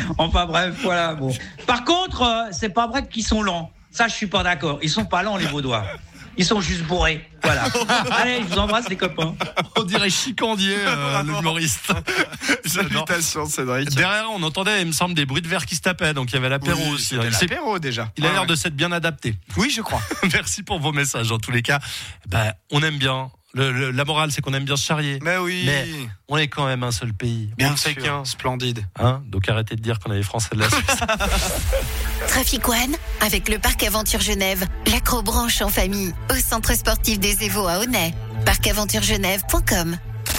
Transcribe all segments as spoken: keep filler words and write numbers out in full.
Enfin bref, voilà. Bon. Par contre, euh, c'est pas vrai qu'ils sont lents. Ça, je suis pas d'accord. Ils sont pas lents, les Vaudois. Ils sont juste bourrés. Voilà. Allez, je vous embrasse, les copains. On dirait Chicandier, euh, l'humoriste. Salutations, Cédric. Derrière, on entendait, il me semble, des bruits de verre qui se tapaient. Donc, il y avait l'apéro Oui, aussi. c'était Il, l'apéro déjà. il a Ouais, l'air ouais. de s'être bien adapté. Oui, je crois. Merci pour vos messages. En tous les cas, ben, on aime bien. Le, le, la morale, c'est qu'on aime bien se charrier. Mais oui. Mais on est quand même un seul pays. Bien on ne fait sûr. qu'un. Splendide. Hein, donc arrêtez de dire qu'on est les Français de la Suisse. Trafic One avec le Parc Aventure Genève, l'accrobranche en famille au centre sportif des Évaux à Aunay. parc aventure genève point com.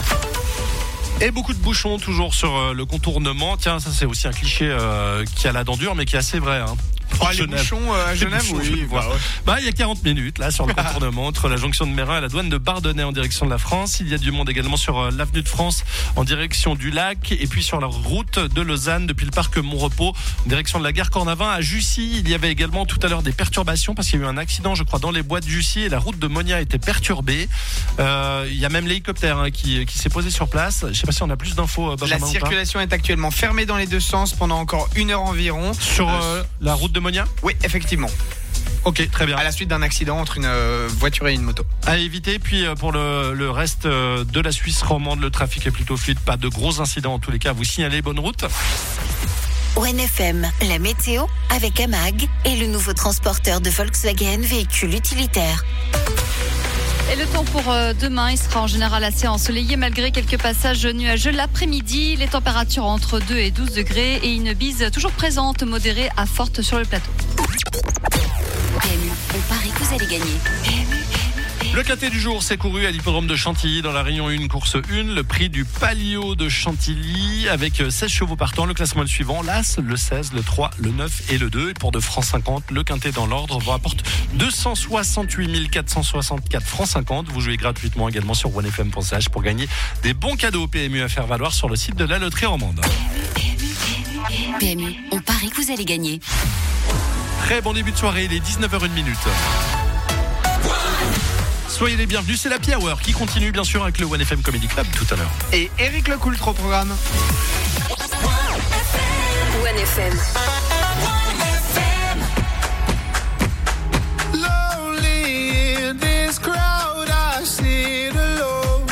Et beaucoup de bouchons toujours sur euh, le contournement. Tiens, ça c'est aussi un cliché euh, qui a la dent dure, mais qui est assez vrai. Hein. Oh, les Genève. bouchons euh, à Les Genève, bouchons, oui. je vois. Bah, ouais. Bah, il y a quarante minutes, là, sur le contournement entre la jonction de Mérin et la douane de Bardonnay en direction de la France. Il y a du monde également sur euh, l'avenue de France en direction du lac. Et puis sur la route de Lausanne depuis le parc Montrepos en direction de la gare Cornavin à Jussy. Il y avait également tout à l'heure des perturbations parce qu'il y a eu un accident, je crois, dans les bois de Jussy et la route de Monia était perturbée. Euh, il y a même l'hélicoptère hein, qui, qui s'est posé sur place. Je sais pas si on a plus d'infos, euh, Benjamin, La ou pas. circulation est actuellement fermée dans les deux sens pendant encore une heure environ. Sur euh, la route de Monia. Oui, effectivement. Ok, très bien. À la suite d'un accident entre une euh, voiture et une moto. À éviter. Puis euh, pour le, le reste euh, de la Suisse romande, le trafic est plutôt fluide. Pas de gros incidents en tous les cas. Vous signalez bonne route. O N F M, la météo avec Amag et le nouveau transporteur de Volkswagen véhicule utilitaire. Et le temps pour euh, demain, il sera en général assez ensoleillé malgré quelques passages nuageux l'après-midi. Les températures entre deux et douze degrés et une bise toujours présente, modérée à forte sur le plateau. P M U, on parie que vous allez gagner. P M U. Le quintet du jour s'est couru à l'hippodrome de Chantilly dans la Réunion un, course un. Le prix du Palio de Chantilly avec seize chevaux partants. Le classement est le suivant. L'As, le seize, le trois, le neuf et le deux. Et pour deux francs cinquante, le quintet dans l'ordre vous rapporte deux cent soixante-huit mille quatre cent soixante-quatre francs cinquante. Vous jouez gratuitement également sur one f m point c h pour gagner des bons cadeaux P M U à faire valoir sur le site de la loterie romande. P M U, on parie que vous allez gagner. Très bon début de soirée, il est dix-neuf heures une minute. Soyez les bienvenus, c'est la Happy Hour qui continue bien sûr avec le one F M Comedy Club tout à l'heure. Et Eric Lecoultre au programme. One F M. Lonely in this crowd, I sit alone.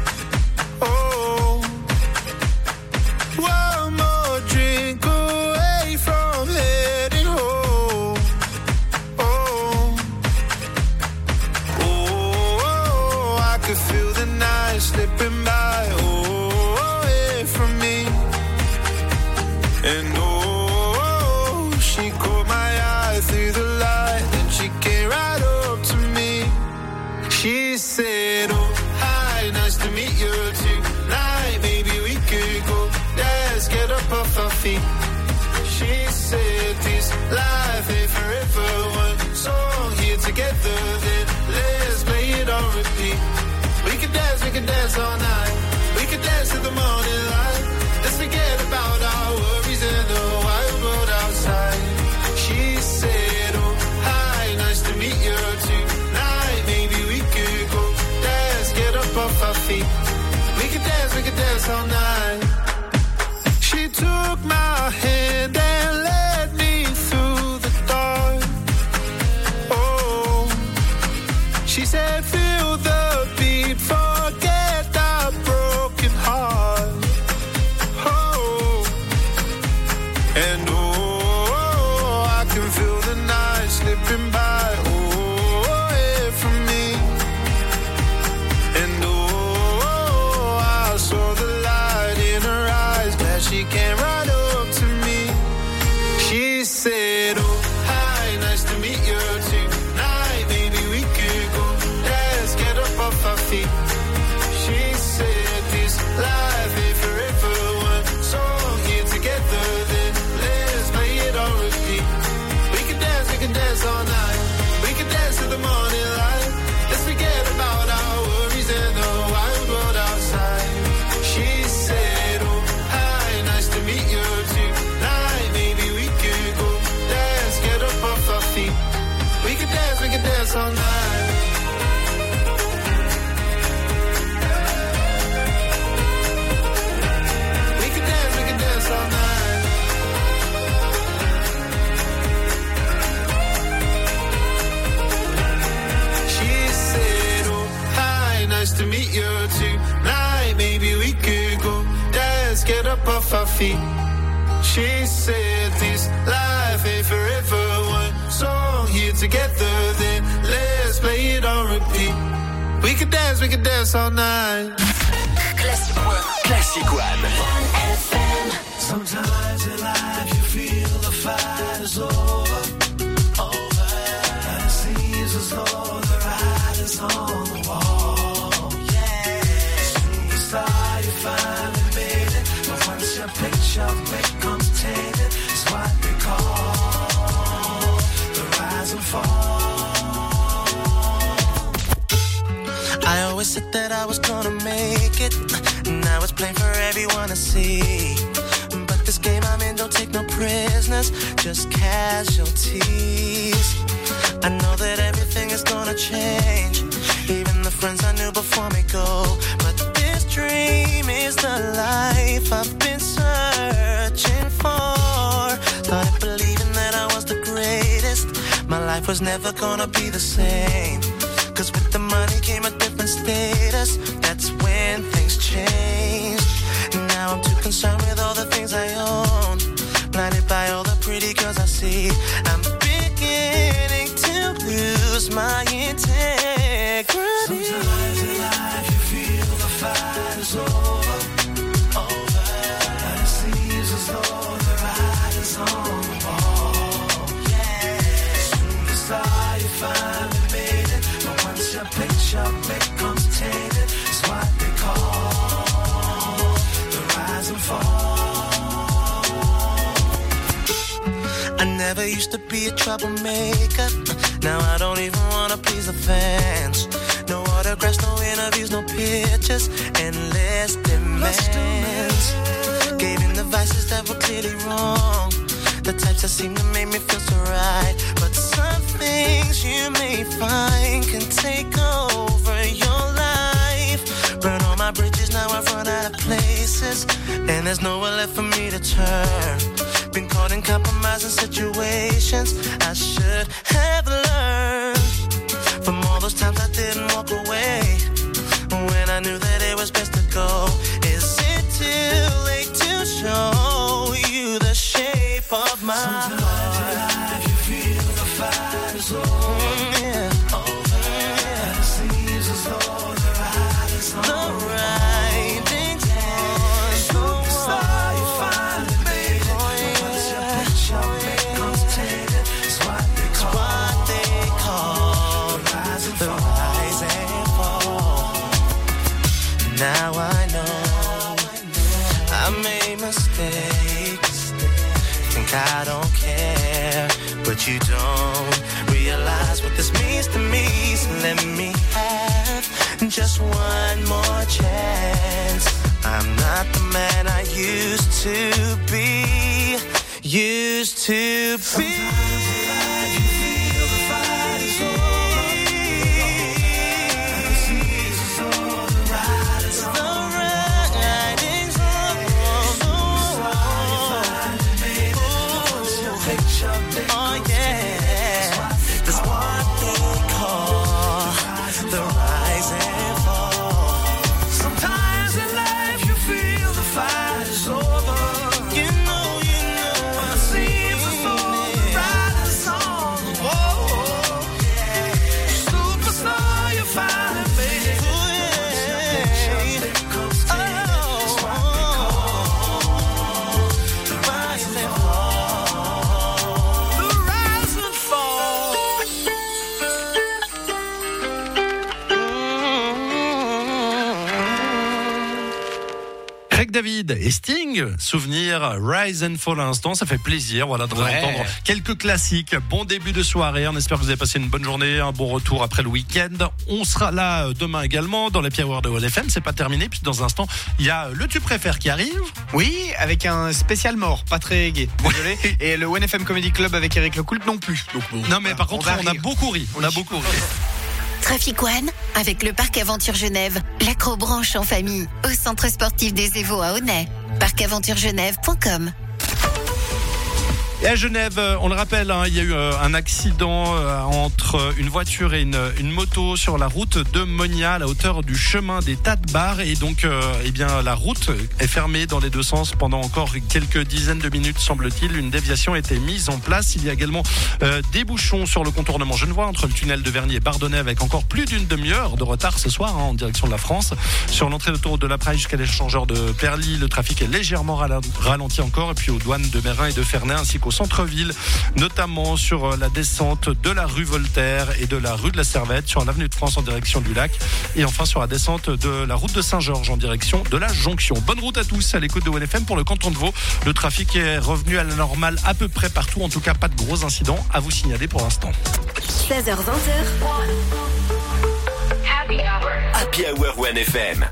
Oh, one more drink away from heading home. Oh, oh, I could feel the night slipping by. Oh, away from me. And oh, she caught my eye through the light, and she came right up to me. She said, oh, hi, nice to meet you tonight. Maybe we could go, let's get up off our feet. She said, this life ain't forever. One song here together, then let's play it on repeat. We could dance, we could dance all night. We could dance to the morning light. Let's forget about our worries and the wild world outside. She said, oh, hi, nice to meet you tonight. Maybe we could go dance, get up off our feet. We could dance, we could dance all night. She took my hand and led me through the dark. Oh, she said, feel the beat, forget the broken heart. And oh, I can feel the night slipping by, oh, away from me. And oh, I saw the light in her eyes, glad she came right up to me. She said, oh, hi, nice to meet you tonight. Maybe we could go dance, get up off our feet. She said, this life ain't forever. One song here together, then let's off our feet. She said this life ain't forever. One song here together, then let's play it on repeat. We could dance, we could dance all night. Classic One. Classic One. F M. Sometimes in life you feel the fight is over, over. And it seems as though the writing's on the wall. Yeah. Superstar, you finally made it, but once your picture becomes tainted, it's what they call the rise and fall. I always said that I was gonna make it. Now it's plain for everyone to see. But this game I'm in don't take no prisoners, just casualties. I know that everything is gonna change. Even the friends I knew before me go. But this dream is the life I've been searching for. Started believing that I was the greatest. My life was never gonna be the same. Cause with the money came a different status. That's when things changed. Now I'm too concerned with all the things I own. Blinded by all the pretty girls I see. I'm beginning to lose my integrity. Sometimes in life you feel the fight is over, over. And it seems as though the writing's on the wall. Yeah. Superstar, you finally made it. But once your picture becomes tainted, it's what they call the rise and fall. I never used to be a troublemaker. Now I don't even wanna please the fans. No autographs, no interviews, no pictures, endless demands. Gave in the vices that were clearly wrong, the types that seem to make me feel so right. But some things you may find can take over your life. Burn all my bridges, now I've run out of places, and there's nowhere left for me to turn. Been caught in compromising situations I should have learned from all those times I didn't walk away when I knew that it was best to go. Is it too late to show you the shape of my Sometimes heart? In life you feel the fight is over, mm, yeah. over. Yeah. And it seems as though the writing's on the writing's on. Superstar, you finally made it. Oh, yeah. Once your picture becomes tainted, it's what they call, what they call the rise and the fall. Rise and fall. Now I know I made mistakes. Think I don't care, but you don't realize what this means to me. So let me have just one more chance. I'm not the man I used to be. Used to be. Sometimes in life you feel the fight is over. Oh yeah, that's what they call the rise and fall. Sometimes in life you feel the fight is over. You know, you know, it seems as though the writing's on the wall. Superstar, you finally made it. David et Sting, souvenir Rise and Fall à l'instant, ça fait plaisir, voilà, de ouais. entendre quelques classiques. Bon début de soirée, on espère que vous avez passé une bonne journée, un bon retour après le week-end. On sera là demain également dans les Happy Hour de O N F M, c'est pas terminé, puis dans un instant, il y a le Tu préfères qui arrive. Oui, avec un spécial mort, pas très gai, désolé. Et le O N F M Comedy Club avec Eric Lecoultre non plus. Donc, bon, non mais par contre, on, on a beaucoup ri, on oui. a beaucoup ri. Trafic One, avec le Parc Aventure Genève, l'accrobranche en famille, au centre sportif des Évaux à Aunay. parc aventure genève point com Et à Genève, on le rappelle, hein, il y a eu un accident entre une voiture et une, une moto sur la route de Monia à la hauteur du chemin des Tas-de-Bar. Et donc, euh, eh bien, la route est fermée dans les deux sens pendant encore quelques dizaines de minutes, semble-t-il. Une déviation a été mise en place. Il y a également euh, des bouchons sur le contournement genevois entre le tunnel de Vernier et Bardonnay avec encore plus d'une demi-heure de retard ce soir hein, en direction de la France. Sur l'entrée d'autoroute de la Praille jusqu'à l'échangeur de Perly, le trafic est légèrement ralenti encore. Et puis aux douanes de Mérin et de Ferney ainsi qu'au centre-ville, notamment sur la descente de la rue Voltaire et de la rue de la Servette, sur l'avenue de France en direction du lac, et enfin sur la descente de la route de Saint-Georges en direction de la Jonction. Bonne route à tous à l'écoute de O N F M pour le canton de Vaud. Le trafic est revenu à la normale à peu près partout, en tout cas pas de gros incidents à vous signaler pour l'instant. seize heures vingt. Happy Hour. Happy Hour O N F M.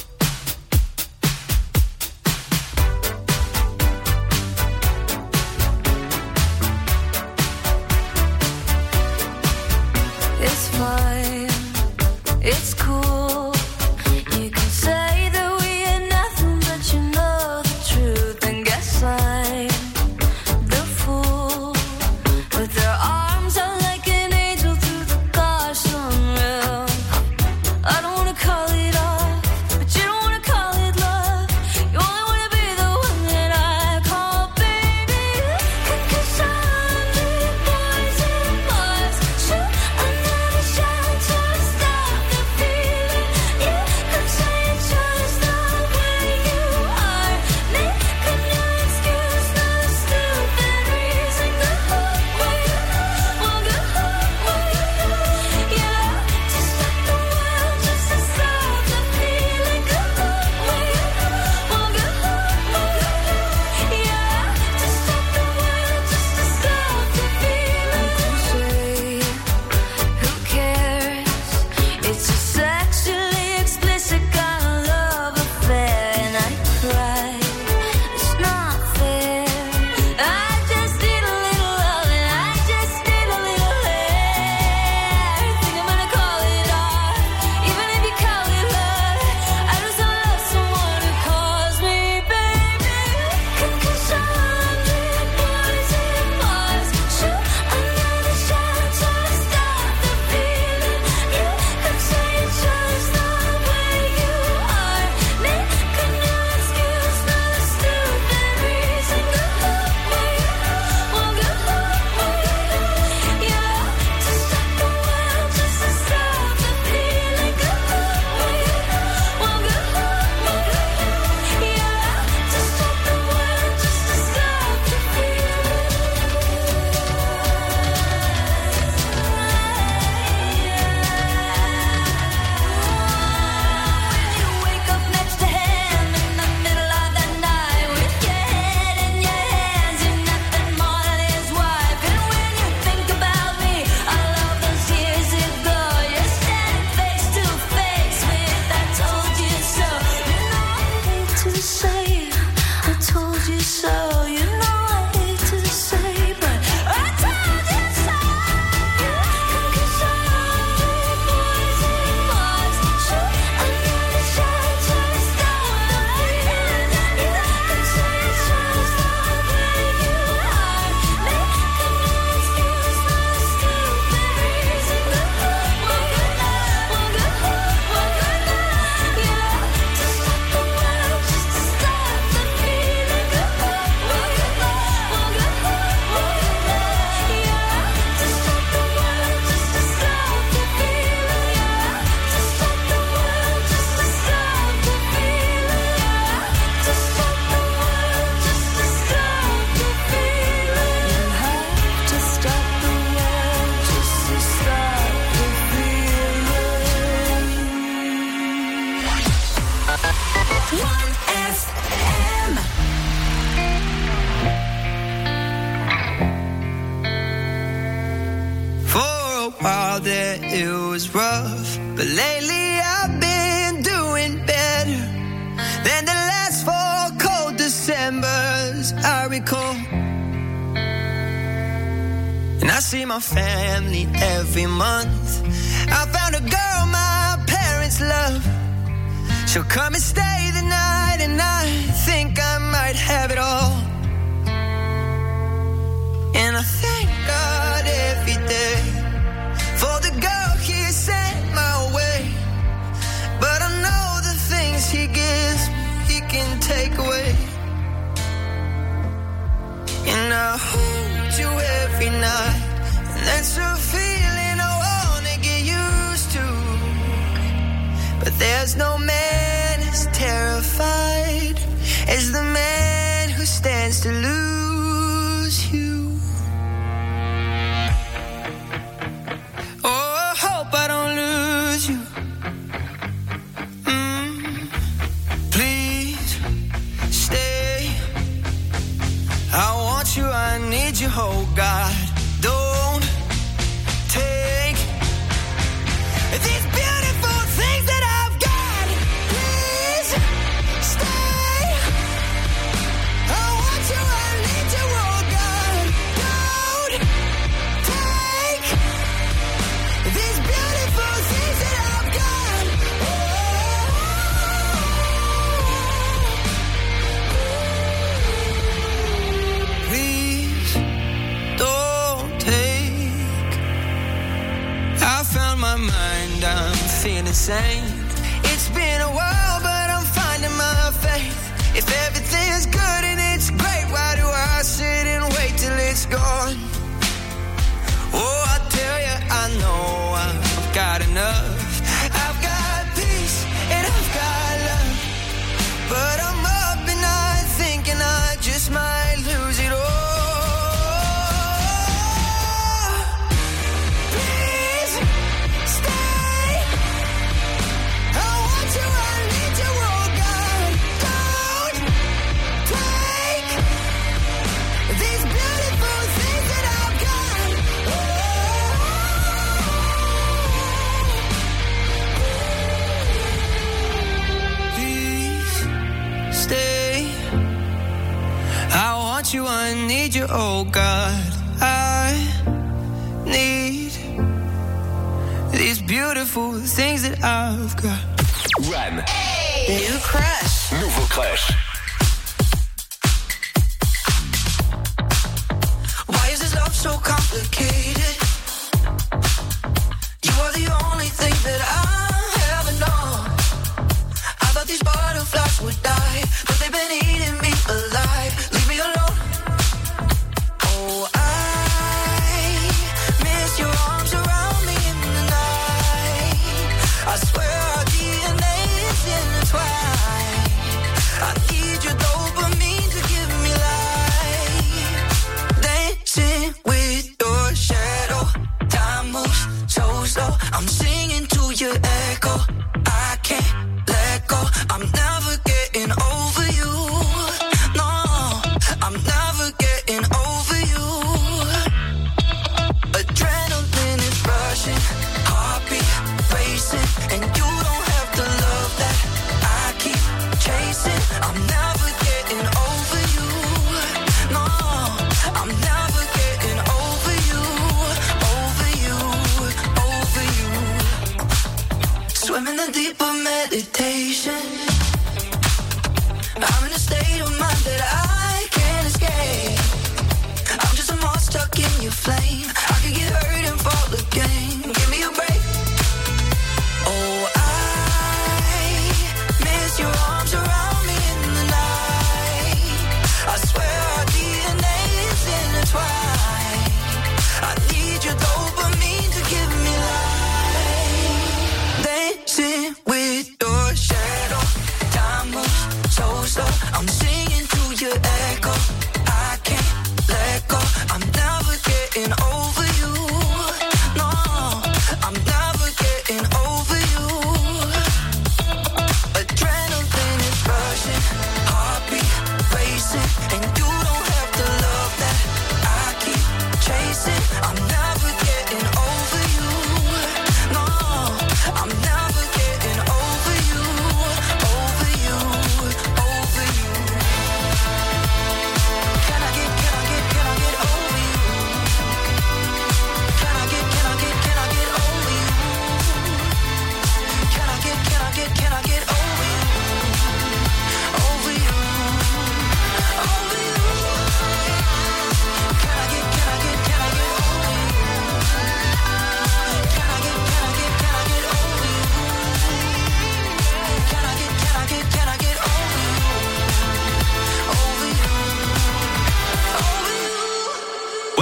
It's fine, it's cool. You can say that we ain't nothing, but you know the truth. And guess I'm the fool with their arms out like an angel through the gosh unreal. I don't wanna call it off, but you don't wanna call it love. You only wanna be the one that I call baby. Cause a hundred boys and boys shoot another shot to stop the feeling. You could say it's just the way you are. Make a new excuse, not a stupid reason. Go away, well go away. Yeah, to stop the world, just to stop the feeling. Go away, well go away. Yeah, to stop the world, just to stop the feeling. Who cares? It's a sexually explicit kind of love affair, and I cry. It's not fair. I just need a little love, and I just need a little air. Think I'm gonna call it art, even if you call it love. I just don't love someone who calls me baby. Cause a hundred boys and boys shoot another shot to stop the feeling. You could say it's just the way you are. Make a new excuse, not a stupid reason. Go away, well go away. Yeah, to stop the world, just to stop the feeling. Go away, well go away. Yeah, to stop the world, just to stop the feeling. You wake up next to him in the middle of the night with your head in your hands, you're nothing more than his wife. And when you think about me, all of those years ago, you're standing face to face with I told you so. You know I hate to say I told you so. You know I hate to say, but I told you so. Cause a hundred boys and boys shoot another shot to stop the feeling. You could say it's just the way you are. Make a new excuse, not a stupid reason. Go away, well go away. Yeah, to stop the world, just to stop the feeling. Go away, well go away. Yeah, to stop the world, just to stop the feeling. Yeah, to stop the world, just to stop the feeling. Yeah, to stop the world, just to stop the feeling. You have to stop the world, just to stop the feeling. one F M. For a while there it was rough, but lately I've been doing better than the last four cold Decembers I recall. And I see my family every month. I found a girl my parents love. She'll come and stay the night, and I think I might have it all. I hold you every night. And that's a feeling I wanna get used to. But there's no man as terrified as the man who stands to lose you. Oh, I hope I don't lose you. Mm. Please stay. I want you, I need you, oh God. Don't take these beautiful things that I've got. Please stay. I want you, I need you, oh God. Don't take these beautiful things that I've got. Oh. Please don't take. I found my mind, I'm feeling sane. It's been a while, but I'm finding my faith. If everything's good and it's great, why do I sit and wait till it's gone? Oh, I tell you, I know I've got enough. I've got peace and I've got love. But I'm up and I'm thinking I just might lose it all. Please stay. I want you, I need you, oh God. Don't take these beautiful things that I've got. Please stay. I want you, I need you, oh God. I need these beautiful things that I've got. One. New crush. Nouveau crush. Why is this love so complicated? You are the only thing that I ever know. I thought these butterflies would die, but they've been eating me alive. Leave me alone. Oh, I miss your arms around me in the night. I swear our D N A is intertwined. I need your dopamine to give me life. Dancing with your shadow. Time moves so slow. I'm singing to your echo. I can't let go. I'm never getting over you. No, I'm never getting over you. Adrenaline is rushing, heartbeat racing, and you don't have to love that. I keep chasing. I'm never getting over you. No, I'm never getting over you, over you, over you. Swimming in deeper meditation. I'm in a state of mind that I can't escape. I'm just a moth stuck in your flame. I could get hurt and fall again. Give me a break. Oh, I miss your arms around me in the night. I swear our D N A is intertwined. I need your dopamine to give me life. Dancing with your shadow. Time moves so slow. I'm singing to your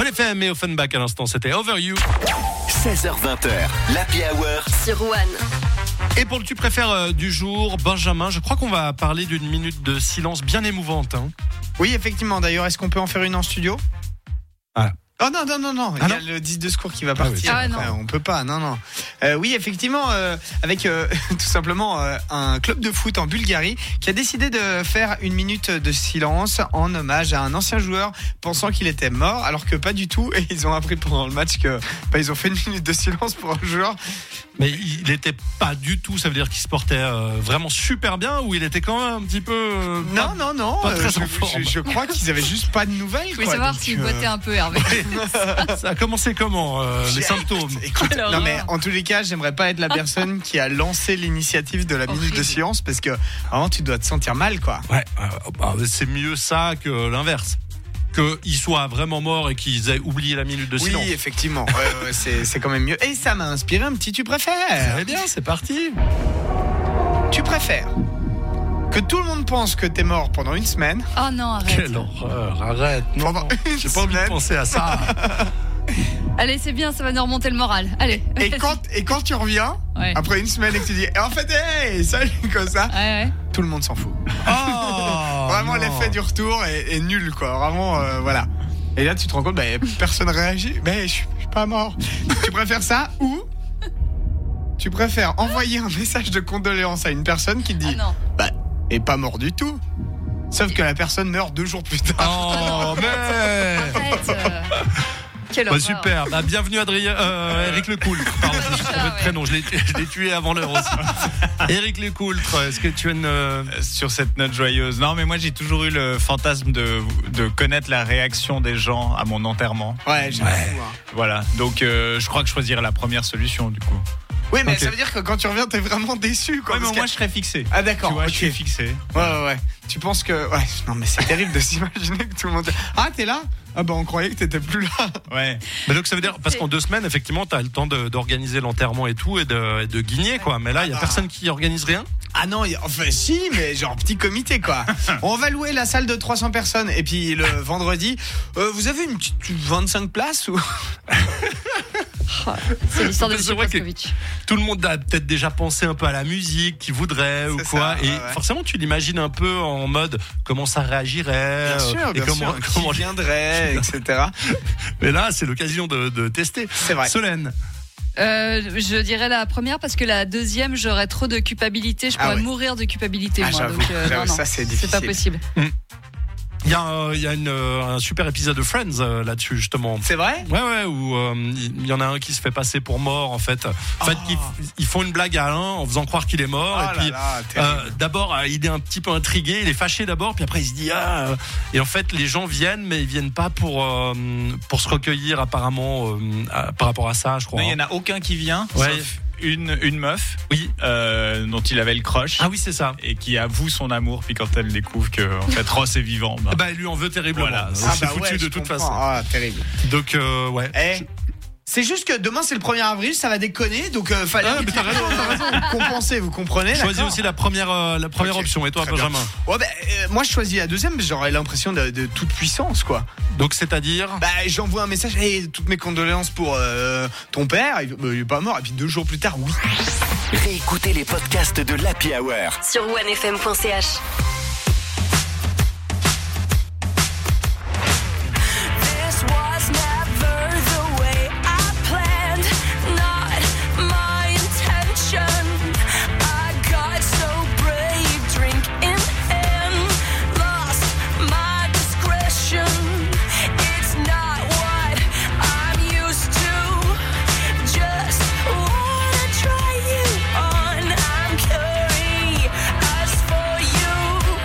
F M et Offenbach à l'instant, c'était Over You. seize heures vingt, l'Happy Hour sur One. Et pour le tu préfères euh, du jour, Benjamin, je crois qu'on va parler d'une minute de silence bien émouvante. Hein. Oui, effectivement. D'ailleurs, est-ce qu'on peut en faire une en studio? Ah. Oh non, non, non, non, Ah il y a non le disque de secours qui va partir. Ah oui. Ah, Enfin, non. on peut pas, non, non. Euh, oui, effectivement, euh, avec euh, tout simplement euh, un club de foot en Bulgarie qui a décidé de faire une minute de silence en hommage à un ancien joueur pensant qu'il était mort, alors que pas du tout. Et ils ont appris pendant le match que bah, ils ont fait une minute de silence pour un joueur. Mais il n'était pas du tout, ça veut dire qu'il se portait euh, vraiment super bien ou il était quand même un petit peu... Euh, Non, pas- non, non. pas euh, très je, en forme. je- je crois qu'ils avaient juste pas de nouvelles. Je voulais quoi, savoir donc, s'il euh, boitait un peu, Hervé. Ça a commencé comment, euh, les symptômes? Écoute, Quelle non horreur. mais en tous les cas, j'aimerais pas être la personne qui a lancé l'initiative de la minute Horrible. de silence parce que vraiment tu dois te sentir mal quoi. Ouais, euh, bah, c'est mieux ça que l'inverse. Qu'ils soient vraiment morts et qu'ils aient oublié la minute de Oui, silence. effectivement, ouais, ouais, c'est, c'est quand même mieux. Et ça m'a inspiré un petit tu préfères. Très bien, c'est parti. Tu préfères que tout le monde pense que t'es mort pendant une semaine. Oh non, arrête. Quelle horreur, arrête. Non, Pendant une j'ai pas envie de semaine. penser à ça. Allez, c'est bien, ça va nous remonter le moral. Allez. Et vas-y. quand, et quand tu reviens, Ouais. après une semaine et que tu dis, et en fait, hey, salut, comme ça, Ouais, ouais. tout le monde s'en fout. Oh, Vraiment, non. l'effet du retour est, est nul, quoi. Vraiment, euh, voilà. Et là, tu te rends compte, bah, personne réagit. Mais je suis je suis pas mort. Tu préfères ça ou tu préfères envoyer un message de condoléances à une personne qui te Ah dit, non. bah, est pas mort du tout. Sauf que la personne meurt deux jours plus tard. Oh, mais... Arrête. euh. Quelle Bah, horreur. super, bah, bienvenue Adrien, euh, Eric Lecoultre. Pardon, je me suis trompé Ah, de ouais. prénom, je l'ai, je l'ai tué avant l'heure aussi. Eric Lecoultre, est-ce que tu as une... euh, Sur cette note joyeuse. Non, mais moi j'ai toujours eu le fantasme de, de connaître la réaction des gens à mon enterrement. Ouais, j'avoue. hein. Voilà, donc euh, je crois que je choisirais la première solution du coup. Oui, mais Ok. ça veut dire que quand tu reviens, t'es vraiment déçu, quoi. Ouais, mais parce moi que- je serais fixé. Ah, d'accord. Tu vois, ok. je suis fixé. Ouais, ouais, ouais. Tu penses que. Ouais, non, mais c'est terrible de s'imaginer que tout le monde. Ah, t'es là? Ah, bah, on croyait que t'étais plus là. Ouais. Mais donc ça veut dire, parce qu'en deux semaines, effectivement, t'as le temps de- d'organiser l'enterrement et tout, et de, et de guigner, quoi. Mais là, il y a Ah. personne qui organise rien. Ah non, y a- enfin si, mais genre petit comité quoi. On va louer la salle de trois cents personnes et puis le vendredi, euh, vous avez une petite vingt-cinq places ou Oh, c'est l'histoire de C'est M. vrai que- Pascovitch. Tout le monde a peut-être déjà pensé un peu à la musique qu'il voudrait ou C'est quoi. ça, et ouais, ouais. forcément, tu l'imagines un peu en mode comment ça réagirait. Bien sûr, euh, bien et comment, sûr, comment qui viendrait, et cetera. Mais là, c'est l'occasion de, de tester. C'est vrai. Solène. Euh, je dirais la première parce que la deuxième, j'aurais trop de culpabilité. Je Ah pourrais ouais. mourir de culpabilité. Ah, moi, j'avoue, donc, euh, j'avoue, non, non, ça, c'est c'est pas difficile. possible. Il y a, euh, il y a une, euh, un super épisode de Friends euh, là-dessus, justement. C'est vrai? Ouais, ouais, où euh, il y en a un qui se fait passer pour mort, en fait. En fait, Oh. ils, ils font une blague à un en faisant croire qu'il est mort. Oh et là puis, là, terrible. euh, d'abord, euh, il est un petit peu intrigué, il est fâché d'abord, puis après, il se dit ah. euh, Et en fait, les gens viennent, mais ils viennent pas pour euh, pour se recueillir apparemment euh, à- par rapport à ça, je crois. Non, il n'y en a aucun qui vient, Ouais. sauf une, une meuf Oui. euh, dont il avait le crush. Ah oui, c'est ça. Et qui avoue son amour, puis quand elle découvre que en fait Ross est vivant, bah, Bah, il lui en veut terriblement. Voilà, c'est Ah bah foutu ouais, de je toute comprends. façon. Ah, terrible. Donc, euh, ouais. Eh, c'est juste que demain c'est le premier avril, ça va déconner, donc euh, fallait Ah, mais t'as raison, t'as raison. compenser, vous comprenez? Choisis d'accord aussi la première, euh, la première Ok, option. Et toi, très bien. Benjamin? Ouais, bah, euh, moi je choisis la deuxième, mais j'aurais l'impression de, de toute puissance quoi. Donc, c'est-à-dire? Bah, j'envoie un message, hey, toutes mes condoléances pour euh, ton père, il, bah, il est pas mort, et puis deux jours plus tard, oui. Réécoutez les podcasts de l'Happy Hour. Sur onefm point c h. This was never the way I planned, not my intention. I got so brave, drink in hand, lost my discretion. It's not what I'm used to. Just wanna try you on. I'm curious for you.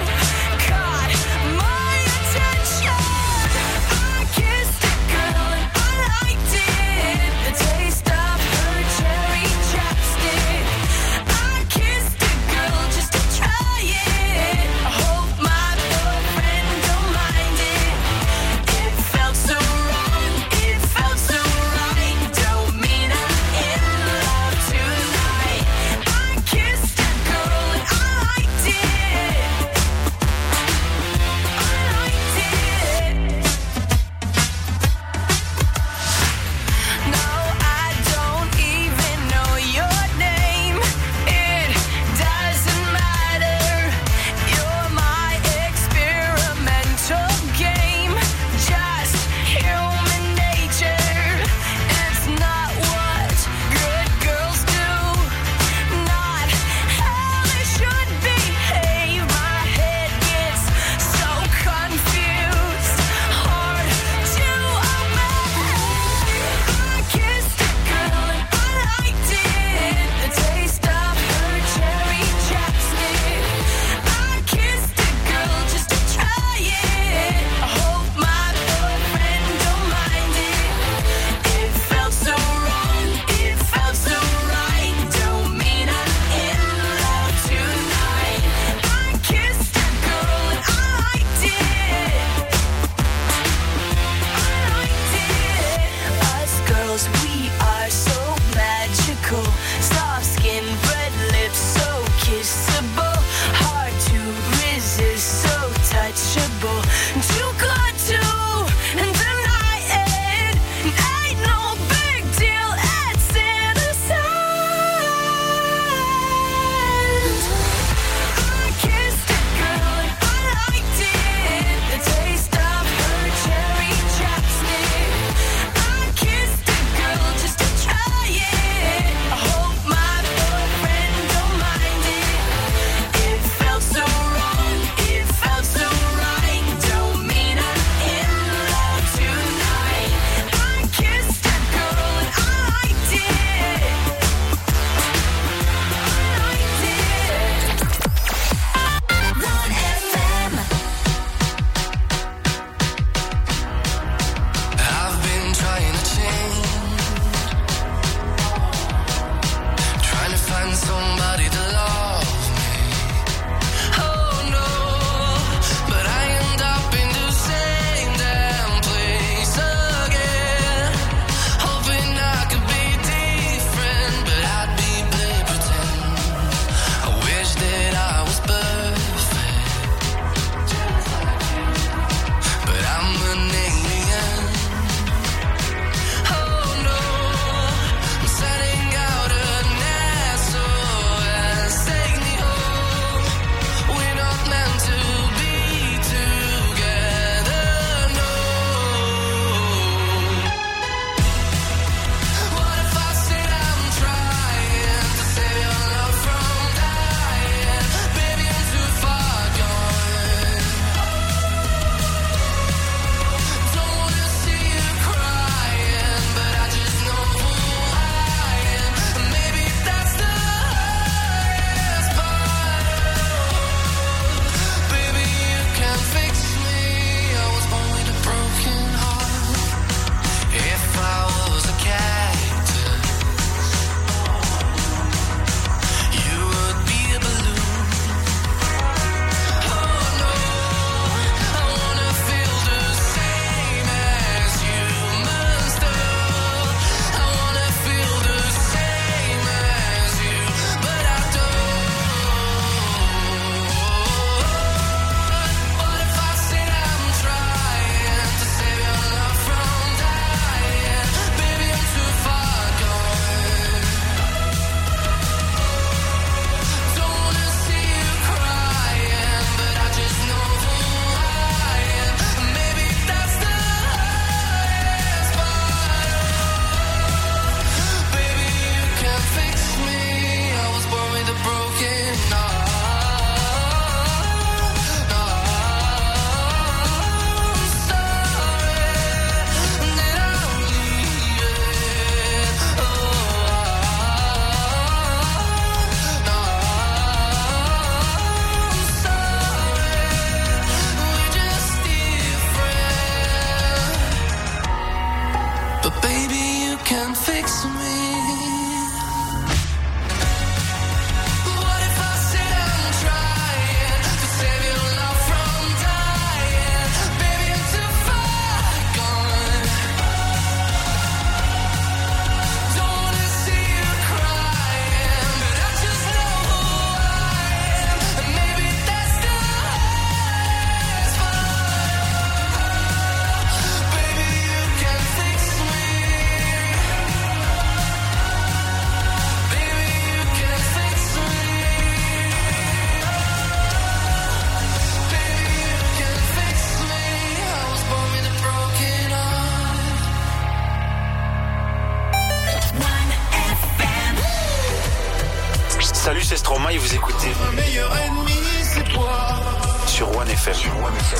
Salut, c'est Stromae et vous écoutez Ma meilleure ennemie, c'est toi. sur One F M. Sur One F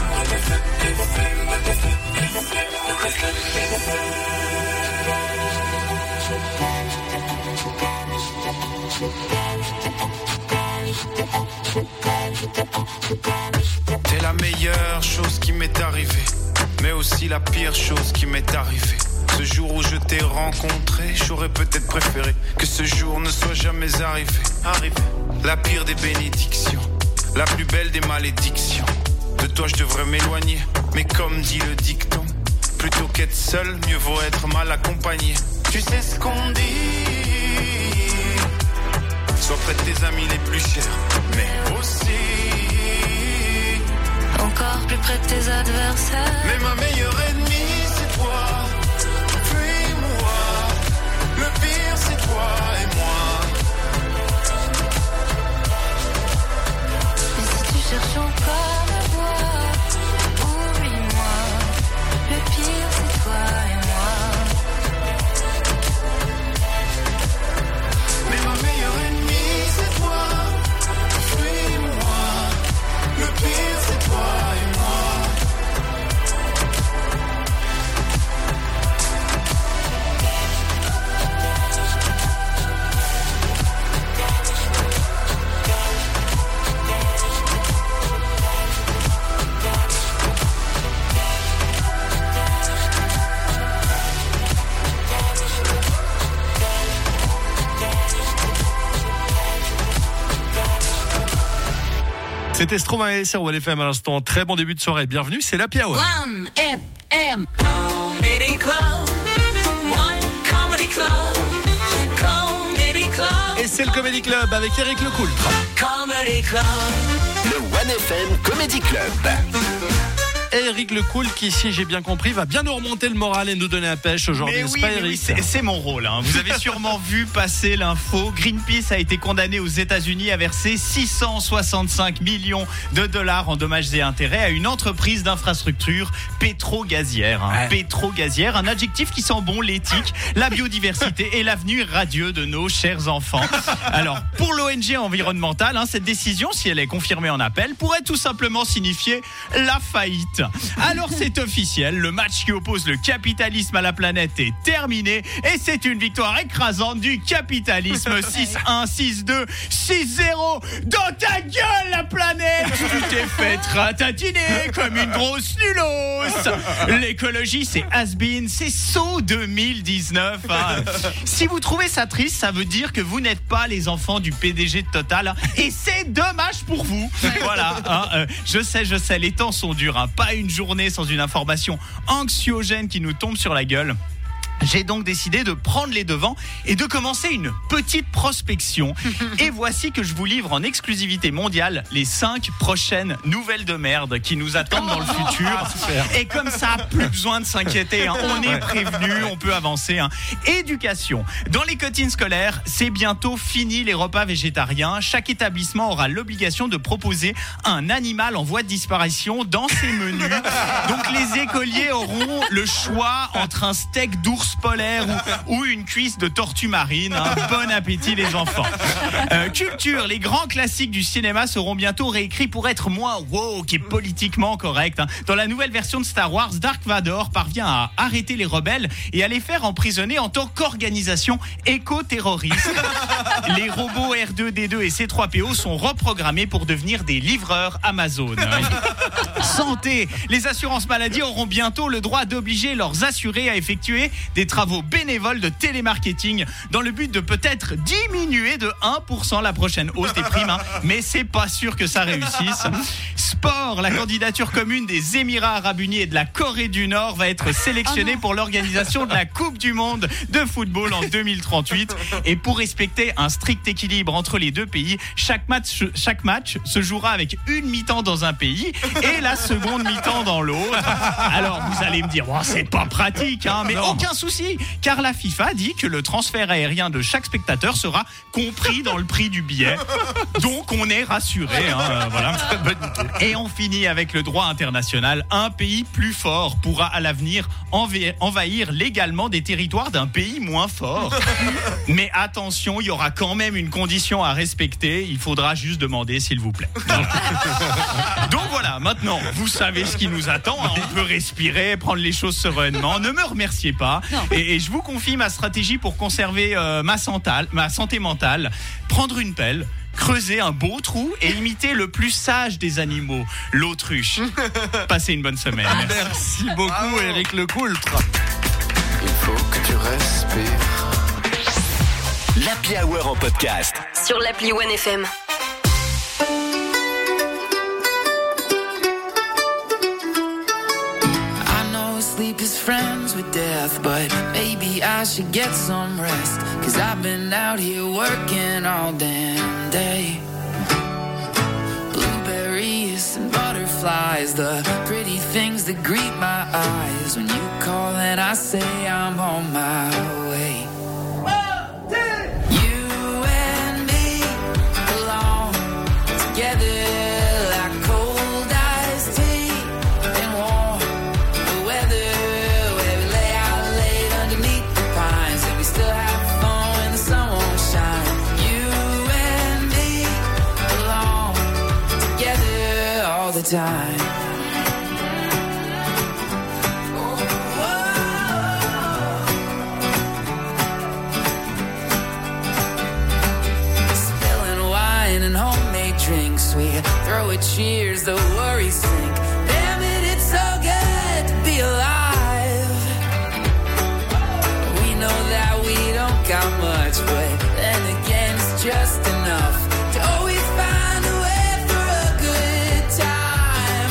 M. T'es la meilleure chose qui m'est arrivée, mais aussi la pire chose qui m'est arrivée. Ce jour où je t'ai rencontré, j'aurais peut-être préféré que ce jour ne soit jamais arrivé. Arrivé. La pire des bénédictions, la plus belle des malédictions. De toi je devrais m'éloigner, mais comme dit le dicton, plutôt qu'être seul, mieux vaut être mal accompagné. Tu sais ce qu'on dit, sois près de tes amis les plus chers, mais aussi Encore plus près de tes adversaires. mais ma meilleure ennemie c'est toi. Le pire c'est toi et moi. Et si tu cherches encore à voir, oublie-moi. Le pire c'est toi et moi. Mais ma meilleure ennemie c'est toi. Fuis-moi. Le pire c'est toi et moi. C'était Stromae sur One F M à l'instant. Très bon début de soirée. Bienvenue, c'est l'Happy Hour. One F M Comedy Club. One Comedy Club. Comedy Club. Et c'est le Comedy Club avec Eric Lecoultre. Comedy Club. Le One F M Comedy Club. Eric Lecoultre qui, si j'ai bien compris, va bien nous remonter le moral et nous donner la pêche aujourd'hui. Mais n'est-ce oui, pas, mais Eric oui, c'est, c'est mon rôle. Hein. Vous avez sûrement vu passer l'info. Greenpeace a été condamné aux États-Unis à verser six cent soixante-cinq millions de dollars en dommages et intérêts à une entreprise d'infrastructure pétro-gazière. Hein. Ouais. Pétro-gazière, un adjectif qui sent bon l'éthique, la biodiversité et l'avenir radieux de nos chers enfants. Alors, pour l'O N G environnementale, hein, cette décision, si elle est confirmée en appel, pourrait tout simplement signifier la faillite. Alors c'est officiel, le match qui oppose le capitalisme à la planète est terminé et c'est une victoire écrasante du capitalisme. Six un, six deux, six zéro. Dans ta gueule la planète, tu t'es fait ratatiner comme une grosse nulos. L'écologie c'est has-been, c'est saut deux mille dix-neuf. Hein. Si vous trouvez ça triste, ça veut dire que vous n'êtes pas les enfants du P D G de Total hein, et c'est dommage pour vous. Voilà, hein, euh, je sais, je sais, les temps sont durs, hein, pas une journée sans une information anxiogène qui nous tombe sur la gueule. J'ai donc décidé de prendre les devants et de commencer une petite prospection. Et voici que je vous livre en exclusivité mondiale les cinq prochaines nouvelles de merde qui nous attendent dans le futur. Et comme ça, plus besoin de s'inquiéter. Hein. On est prévenu, on peut avancer. Hein. Éducation. Dans les cantines scolaires, c'est bientôt fini les repas végétariens. Chaque établissement aura l'obligation de proposer un animal en voie de disparition dans ses menus. Donc les écoliers auront le choix entre un steak d'ours polaire ou, ou une cuisse de tortue marine. Hein. Bon appétit les enfants. Euh, culture, les grands classiques du cinéma seront bientôt réécrits pour être moins woke et politiquement corrects. Hein. Dans la nouvelle version de Star Wars, Dark Vador parvient à arrêter les rebelles et à les faire emprisonner en tant qu'organisation éco-terroriste. Les robots R deux D deux et C trois P O sont reprogrammés pour devenir des livreurs Amazon. Santé, les assurances maladie auront bientôt le droit d'obliger leurs assurés à effectuer des travaux bénévoles de télémarketing dans le but de peut-être diminuer de un pour cent la prochaine hausse des primes. Hein. Mais c'est pas sûr que ça réussisse. Sport, la candidature commune des Émirats Arabes Unis et de la Corée du Nord va être sélectionnée pour l'organisation de la Coupe du Monde de football en deux mille trente-huit. Et pour respecter un strict équilibre entre les deux pays, chaque match, chaque match se jouera avec une mi-temps dans un pays et la seconde mi-temps dans l'autre. Alors vous allez me dire, oh, c'est pas pratique, hein, mais aucun souci. souci, car la FIFA dit que le transfert aérien de chaque spectateur sera compris dans le prix du billet. Donc on est rassuré. Hein, euh, voilà. Et on finit avec le droit international. Un pays plus fort pourra à l'avenir env- envahir légalement des territoires d'un pays moins fort. Mais attention, il y aura quand même une condition à respecter. Il faudra juste demander, s'il vous plaît. Donc voilà, maintenant, vous savez ce qui nous attend. Hein. On peut respirer, prendre les choses sereinement. Ne me remerciez pas. Et, et je vous confie ma stratégie pour conserver euh, ma, santal, ma santé mentale. Prendre une pelle, creuser un beau trou et imiter le plus sage des animaux, l'autruche. Passez une bonne semaine. Merci beaucoup, Eric Lecoultre. Il faut que tu respires. L'Happy Hour en podcast. Sur l'appli One F M. I know sleep is friends with death, but maybe I should get some rest. Cause I've been out here working all damn day. Blueberries and butterflies, the pretty things that greet my eyes. When you call and I say I'm on my way. You and me belong together like cold iced tea and warm weather, where we lay out late underneath the pines and we still have fun when the sun won't shine. You and me belong together all the time. Spilling wine and homemade drinks, we throw a cheers, the worries sink. Damn it, it's so good to be alive. We know that we don't got much, but then again it's just enough to always find a way for a good time.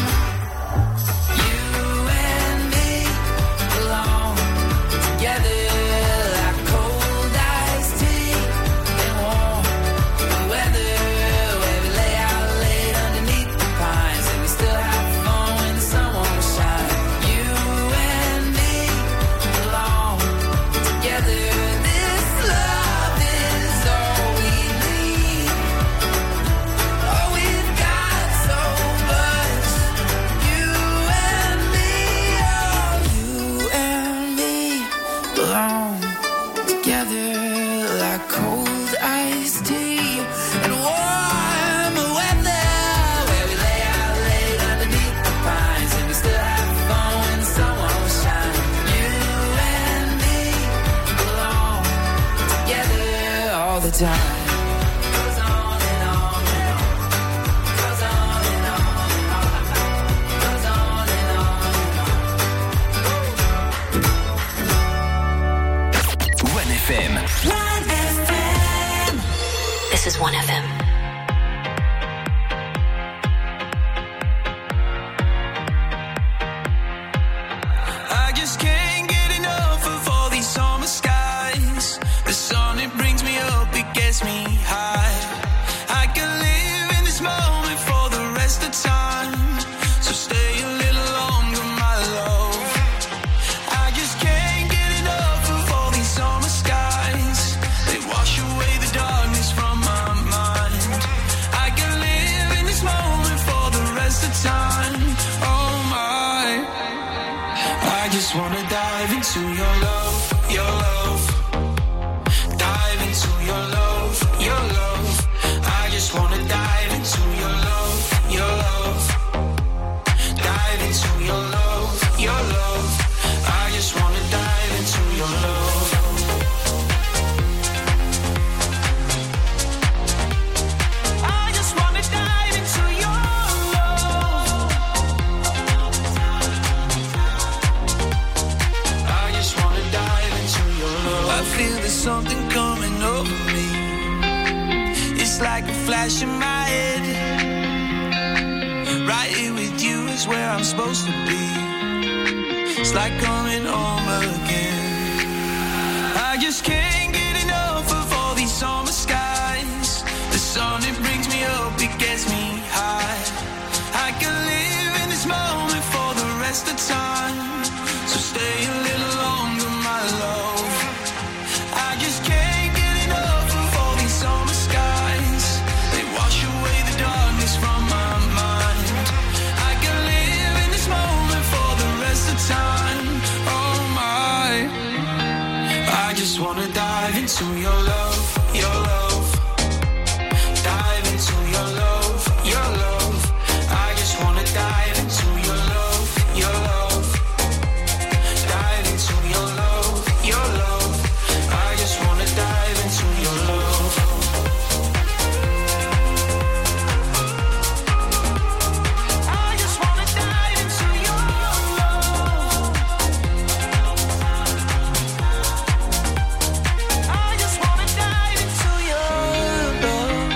You and me belong together like cold iced tea and warm weather, where we lay out late underneath the pines and we still have fun when the sun won't shine. You and me belong together. This love is all we need. Oh, we've got so much. You and me, oh, you and me belong together like cold iced tea and warm weather, where we lay out late underneath the pines and we still have fun when the sun won't shine. You and me belong together all the time. Goes on and on and on. Goes on and on and on. Goes on and on and on. One F M. One F M. This is One F M. I just can't get enough of all these summer skies. The sun, it brings me up, it gets me high. I can live in this moment for the rest of time. So stay a little longer, my love. I just can't get enough of all these summer skies. They wash away the darkness from my mind. I can live in this moment for the rest of time. Oh my, I just wanna dive into your love, your love. Dive into your love, your love. I just wanna dive into your love, your love. Dive into your love, your love. I just wanna dive into your love. I just wanna dive into your love. I just wanna dive into your love. I feel there's something coming over me. It's like a flash in my head. Right here with you is where I'm supposed to be. It's like coming home again. I just can't get enough of all these summer skies. The sun, it brings me up, it gets me high. I can live in this moment for the rest of time. So stay a little longer, my love. just wanna dive into your love, your love. Dive into your love, your love. I just wanna dive into your love, your love. Dive into your love, your love. I just wanna dive into your love. I just wanna dive into your love. I just wanna dive into your love.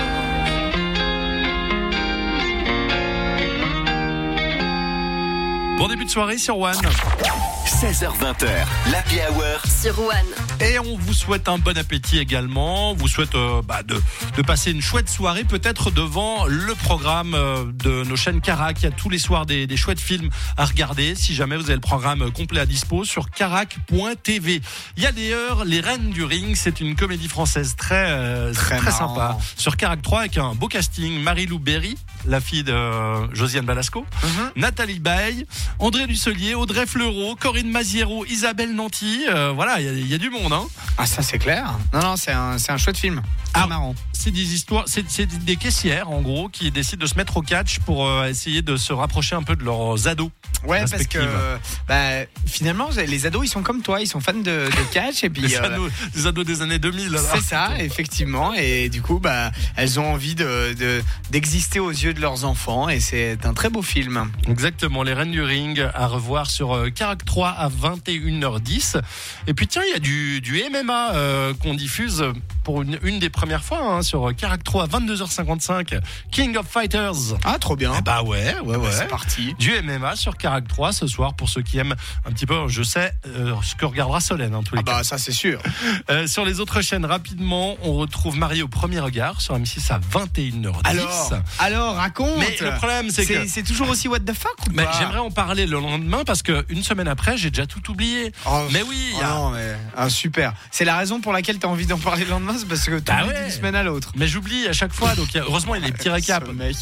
Bon début de soirée sur One. seize heures vingt, l'Happy Hour Sur One. Et on vous souhaite un bon appétit également. On vous souhaite euh, bah, de, de passer une chouette soirée, peut-être devant le programme euh, de nos chaînes Carac. Il y a tous les soirs des, des chouettes films à regarder. Si jamais vous avez le programme complet à dispo sur carac point t v. Il y a d'ailleurs Les Reines du Ring. C'est une comédie française très, euh, Très très, marrant. sympa. Sur Carac trois avec un beau casting. Marie-Lou Berry, la fille de euh, Josiane Balasco. Mhm. Nathalie Baye, André Dusselier, Audrey Fleurot, Corinne Maziero, Isabelle Nanty. Euh, voilà, il y, a- il y a du monde, hein. Ah, ça, c'est clair. Non, non, c'est un, c'est un chouette film. Ah. Ah, marrant. C'est des histoires, c'est, c'est des caissières en gros qui décident de se mettre au catch pour euh, essayer de se rapprocher un peu de leurs ados. Ouais, parce que respectives. bah, finalement, les ados, ils sont comme toi, ils sont fans de, de catch et puis Les euh, ados, les ados des années deux mille. alors. c'est ça, effectivement. Et du coup, bah, elles ont envie de, de- d'exister aux yeux de leurs enfants et c'est un très beau film. Exactement, Les Reines du Ring à revoir sur euh, Carac trois à vingt et une heures dix. Et puis tiens, il y a du, du M M A euh, qu'on diffuse pour une, une des premières fois hein, sur Carac trois à vingt-deux heures cinquante-cinq. King of Fighters. Ah, trop bien. Eh bah ouais, ouais, Bah, ouais. c'est parti. Du M M A sur Carac trois ce soir pour ceux qui aiment un petit peu, je sais euh, ce que regardera Solène en tous les Ah cas. bah ça c'est sûr. Euh, sur les autres chaînes, rapidement, on retrouve Marié au premier regard sur M six à vingt et une heures dix. Alors, alors raconte. Mais le problème, c'est que- c'est toujours aussi what the fuck ou Mais pas j'aimerais en parler le lendemain parce que une semaine après, j'ai déjà tout oublié. Oh, mais oui, il oh y a- non, mais ah, super. C'est la raison pour laquelle tu as envie d'en parler le lendemain, c'est parce que tu Bah oublies ouais. d'une semaine à l'autre. mais j'oublie à chaque fois. Donc il y a- heureusement, il y a des petits récaps. Ce mec.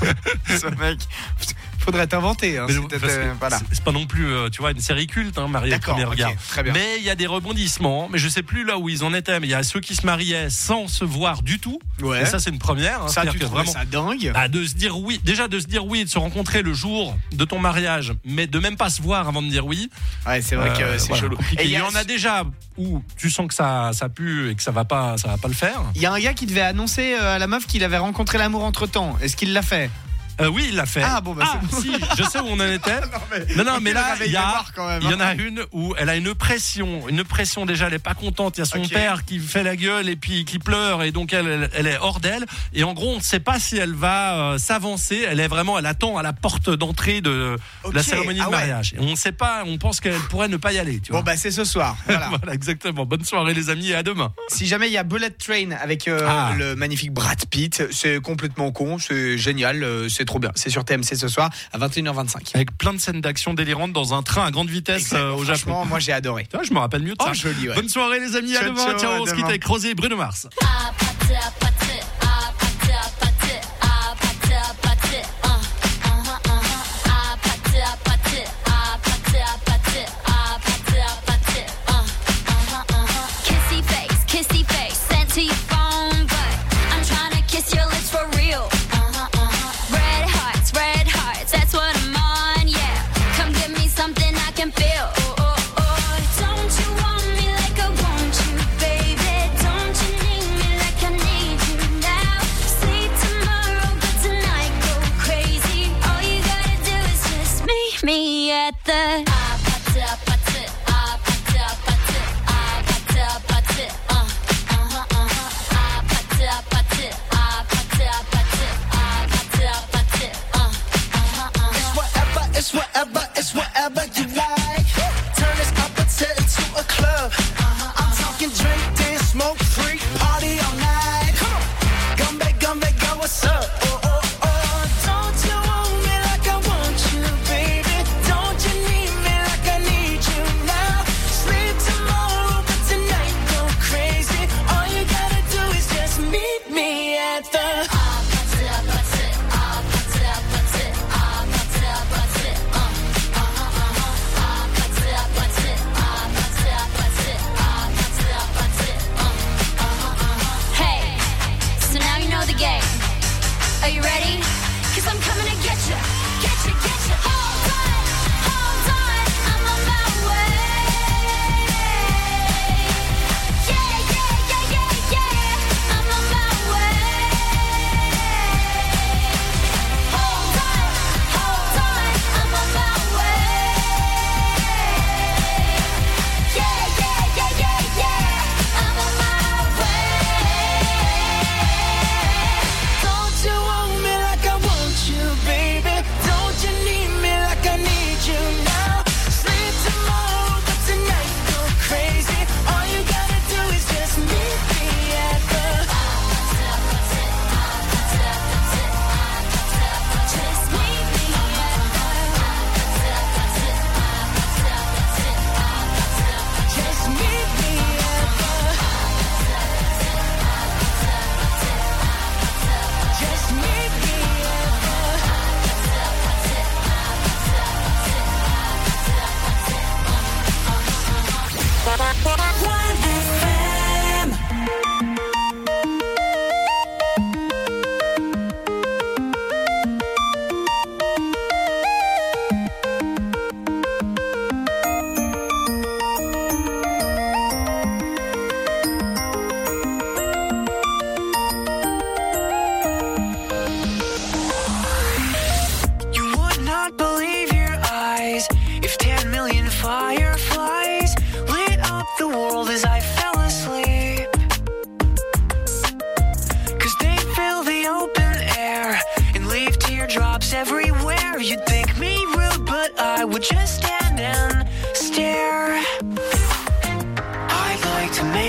Ce mec. Faudrait t'inventer. Hein, Mais si non, t'étais- parce que voilà. c'est- c'est pas non plus, euh, tu vois, une série culte, hein, Marié au D'accord, premier ok, regard. très bien. Mais il y a des rebondissements. Mais je sais plus là où ils en étaient. Mais il y a ceux qui se mariaient sans se voir du tout. Ouais. Et ça, c'est une première. hein. Ça, C'est-à-dire tu que trouves ça dingue Bah, de se dire oui, déjà de se dire oui, de se rencontrer le jour de ton mariage, mais de même pas se voir avant de dire oui. Ouais, c'est vrai que Euh, c'est voilà, chelou. compliqué. Et il y en a déjà où tu sens que ça, ça pue et que ça va pas, ça va pas le faire. Il y a un gars qui devait annoncer euh, à la meuf qu'il avait rencontré l'amour entre temps. Est-ce qu'il l'a fait? Euh, oui, il l'a fait. Ah, bon, bah, Ah, c'est bon. si, je sais où on en était. Non, mais, Non, non, ok, mais le là, réveil il y, a, démarre quand même, il y en hein. a une où elle a une pression, une pression déjà, elle est pas contente. Il y a son Ok. père qui fait la gueule et puis qui pleure et donc elle, elle, elle est hors d'elle. Et en gros, on ne sait pas si elle va euh, s'avancer. Elle est vraiment, elle attend à la porte d'entrée de Ok, la cérémonie ah de ouais. mariage. Et on ne sait pas, on pense qu'elle pourrait ne pas y aller. Tu vois. Bon, bah, c'est ce soir. Voilà. Voilà, exactement. Bonne soirée les amis et à demain. Si jamais il y a Bullet Train avec euh, Ah. le magnifique Brad Pitt, c'est complètement con, c'est génial, euh, c'est trop bien. C'est sur T M C ce soir à vingt et une heures vingt-cinq. Avec plein de scènes d'action délirantes dans un train à grande vitesse euh, au Japon. Franchement, moi j'ai adoré. Ah, je me rappelle mieux de Oh, ça. joli, ouais. Bonne soirée les amis, à Ciao, demain. ciao, Ciao, à on se quitte demain. avec Rosé et Bruno Mars. Kissy face, kissy face, sent to your phone, but I'm trying to kiss your lips for real. Red hearts, red hearts, that's what I'm on, yeah. Come give me something I can feel. Oh, oh, oh. Don't you want me like I want you, baby? Don't you need me like I need you?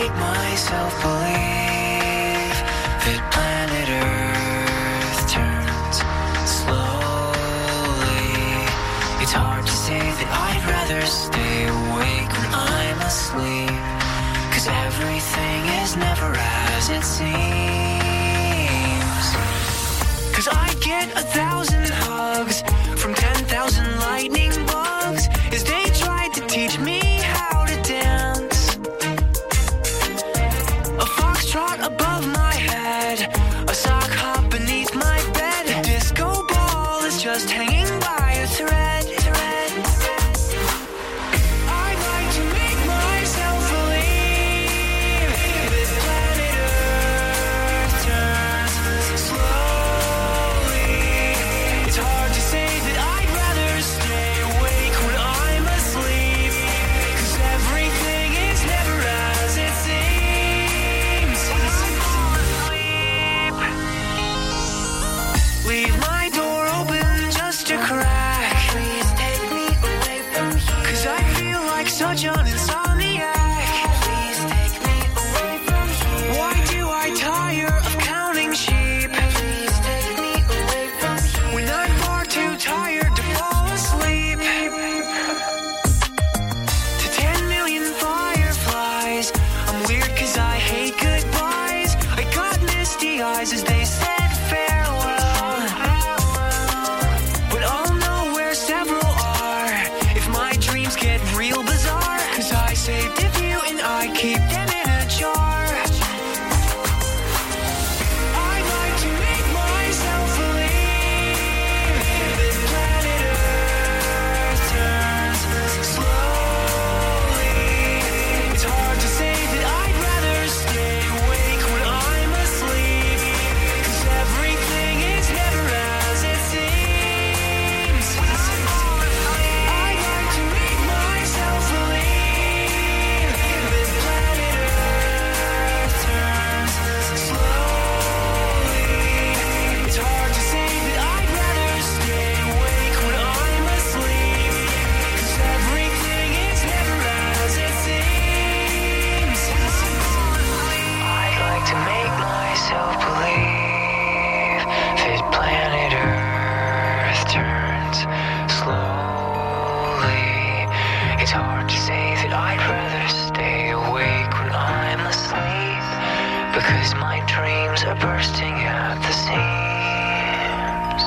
make myself believe that planet Earth turns slowly. It's hard to say that I'd rather stay awake when I'm asleep, 'cause everything is never as it seems. 'Cause I get a thousand hugs from ten thousand lightning bugs as they tried to teach me how to dance. A foxtrot above my head, a sock hop beneath my bed. A disco ball is just hanging by a thread. thread. I'd like to make myself believe that planet Earth turns slowly. It's hard to say that I'd rather stay awake when I'm asleep, 'cause everything is never as it seems. Leave my door open just a crack. Please take me away from here, 'cause I feel like such an insomniac. Please take me away from here. Why do I tire of counting sheep? Please take me away from here, when I'm far too tired to fall asleep. To ten million fireflies, I'm weird 'cause I hate goodbyes. I got misty eyes as they said farewell, but I'll know where several are if my dreams get real bizarre, 'cause I saved a few and I keep them in a jar. I'd like to make myself believe that planet Earth turns slowly. It's hard to say that I'd rather stay awake when I'm asleep, 'cause everything is never as it seems. I'd like to make myself believe that planet Earth turns slowly. It's hard to say that I'd rather stay awake when I'm asleep, 'cause everything is never as it seems. I'd like to make myself believe that planet Earth turns slowly. It's hard to say that I'd rather stay awake when I'm asleep, because my dreams are bursting at the seams.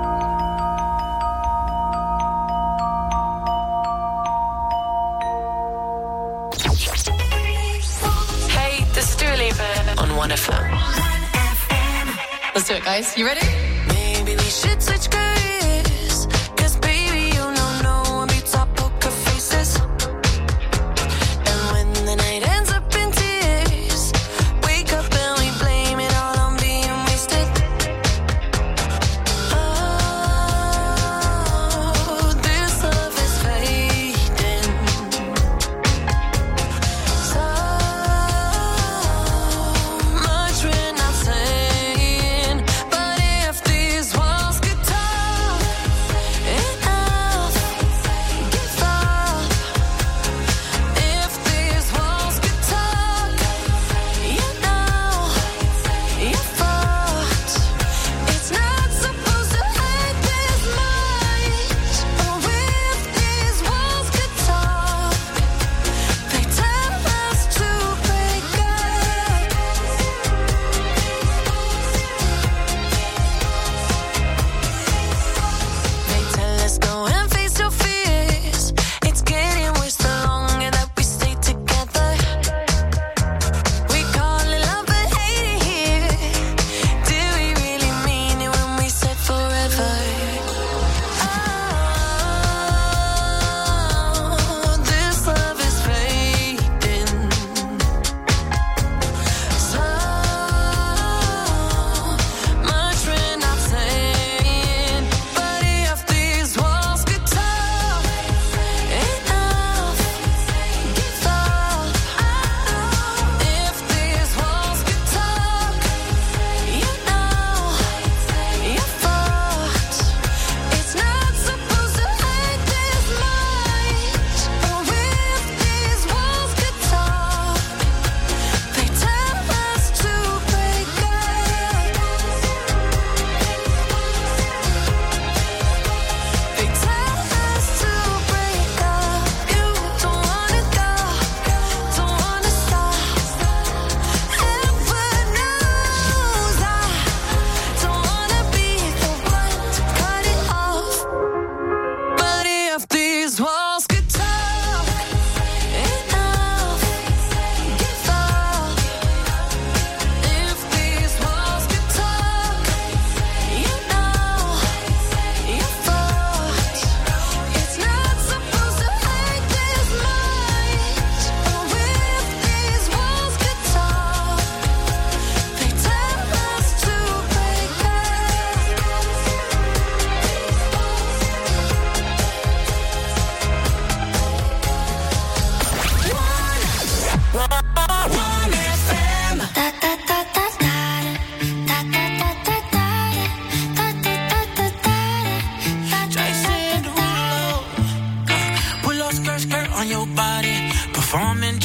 Hey, this is Dua Lipa on one F M. Let's do it, guys. You ready? Maybe we should switch careers, 'cause baby, you know no one beats our poker faces. And when the night ends up in tears, wake up and we blame it all on being wasted. Oh, this love is fading. So much we're not saying, but if these walls could talk,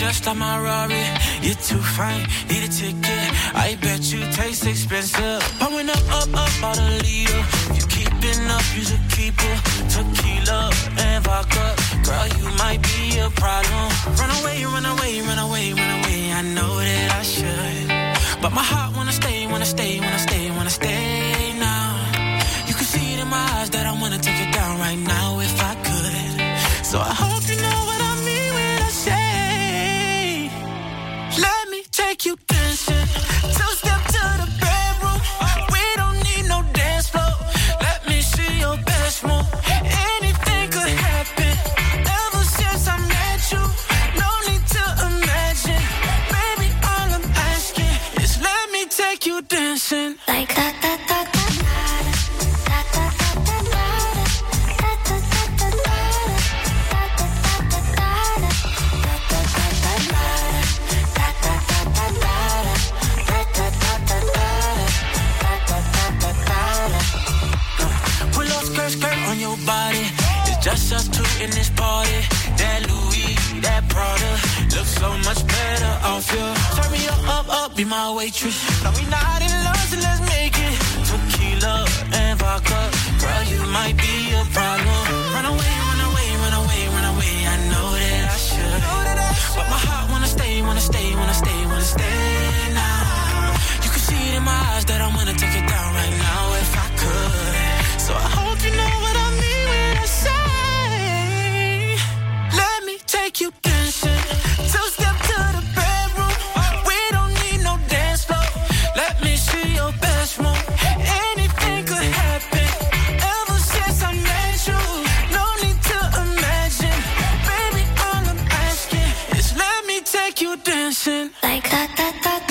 just like my Rari. You're too fine, need a ticket. I bet you taste expensive. Pouring up, up, up, about a liter. If you keeping up, you should keep it. Tequila and vodka. Girl, you might be a problem. Run away, run away, run away, run away. I know that I should, but my heart wanna stay, wanna stay, wanna stay, wanna stay now. You can see it in my eyes that I wanna take it down right now if I could. So I hope you know what I mean when I say, let me take you dancing. Two step to the bedroom. We don't need no dance floor. Let me see your best move. Anything could happen. Ever since I met you, no need to imagine. Baby, all I'm asking is let me take you dancing. Like that, that, that, that. On your body, it's just us two in this party. That Louis, that Prada, looks so much better off you. Turn me up, up, up, be my waitress. No, we not in love, so let's make it. Tequila and vodka, girl, you might be a problem. Run away, run away, run away, run away. I know that I should, but my heart wanna stay, wanna stay, wanna stay, wanna stay now. You can see it in my eyes that I wanna take it down right now if I could. So I hope you know what I mean when I say, let me take you dancing. Two step to the bedroom. We don't need no dance floor. Let me see your best move. Anything could happen. Ever since I met you, no need to imagine. Baby, all I'm asking is let me take you dancing. Like that, that, that, that.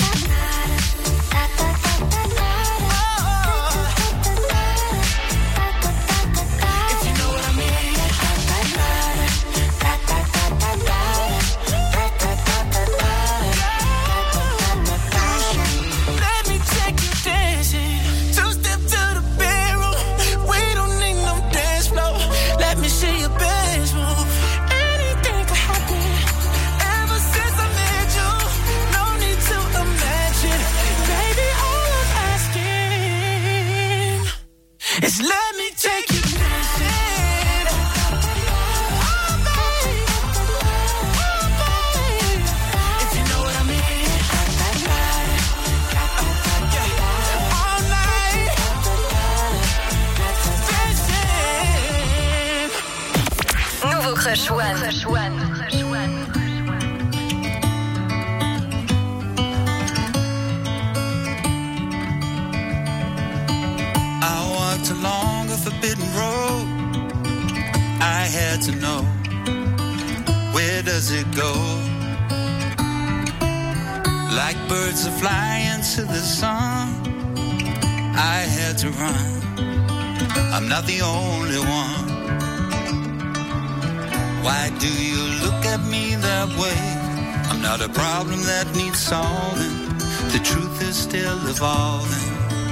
It's let me take you dancing. Oh, baby. Oh, baby. If you know what I mean. Yeah. All night. Dancing. Nouveau Crush One. Crush One. Crush One. Along a forbidden road, I had to know, where does it go? Like birds are flying to the sun, I had to run. I'm not the only one. Why do you look at me that way? I'm not a problem that needs solving. The truth is still evolving.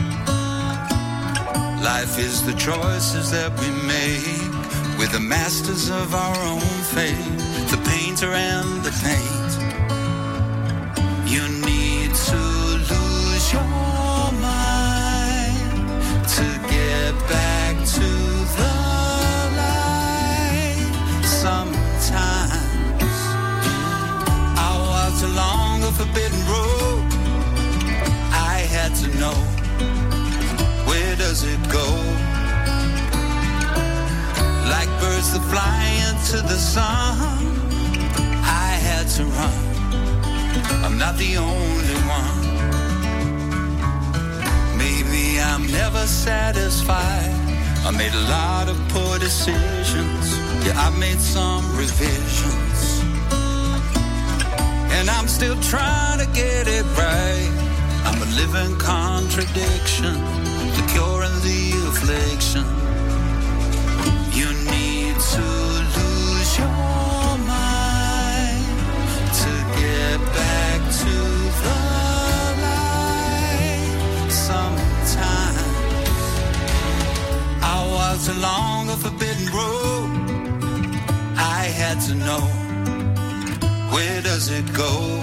Life is the choices that we make. We're the masters of our own fate. The painter and the paint. You need to lose your mind to get back to the light. Sometimes I walked along a forbidden road. I had to know, where does it go? Like birds that fly into the sun, I had to run. I'm not the only one. Maybe I'm never satisfied. I made a lot of poor decisions. Yeah, I made some revisions. And I'm still trying to get it right. I'm a living contradiction, the cure and the affliction. You need to lose your mind to get back to the light. Sometimes I walked along a forbidden road. I had to know, where does it it go.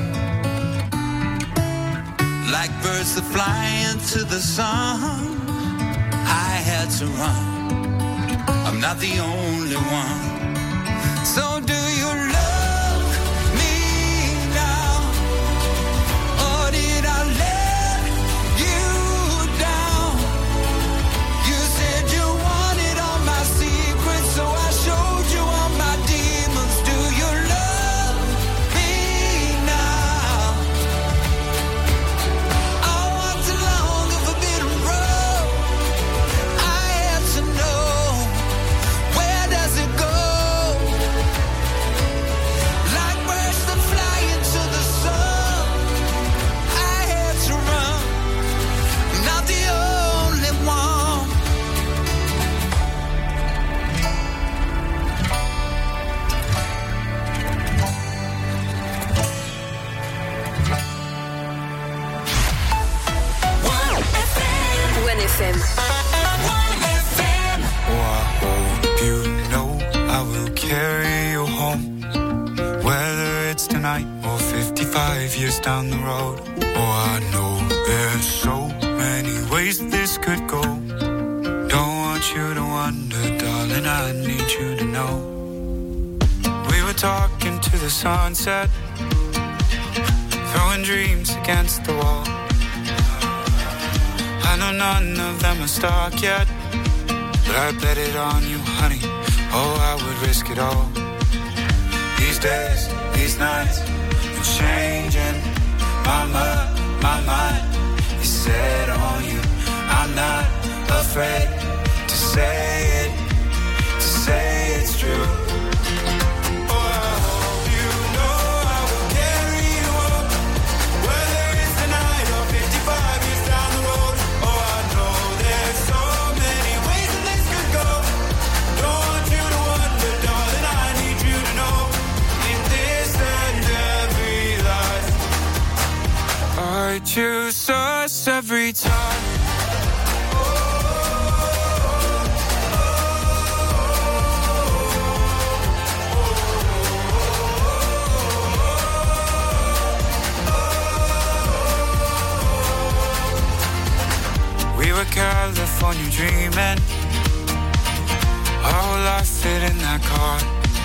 Like birds that fly into the sun, I had to run. I'm not the only one. So do you love me now? Or did I let you down? You said you wanted all my secrets, so I showed you all my demons. Do you love me now? I walked along a forbidden road. I had to know, where does it go? Like birds that fly into the sun, I had to run. I'm not the only one. one F M. Oh, I hope you know I will carry you home, whether it's tonight or fifty-five years down the road. Oh, I know there's so many ways this could go. Don't want you to wonder, darling, I need you to know. We were talking to the sunset, throwing dreams against the wall. I know none of them are stuck yet, but I bet it on you, honey. Oh, I would risk it all. These days, these nights, been changing my mind, my mind is set on you. I'm not afraid to say it, to say it's true. Oh, I hope you know I will carry you home, whether it's tonight or fifty-five years down the road. Oh, I know there's so many ways that this could go. Don't want you to wonder, darling, I need you to know. In this and every life, I choose us every time. We were California dreaming, our whole life fit in that car.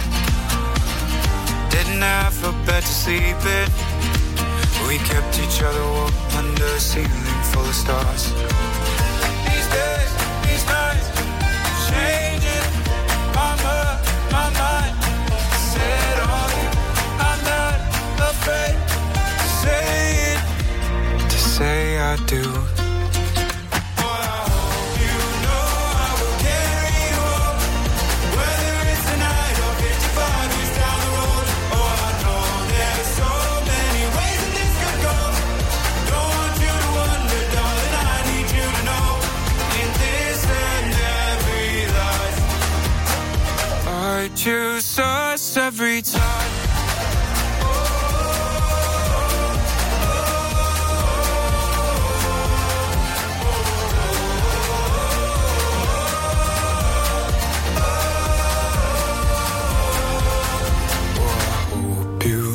Didn't have a bed to sleep in, we kept each other warm under a ceiling full of stars. These days, these nights, changing my mind, my mind. Set on you, I'm not afraid to say it, to say I do. Choose us every time.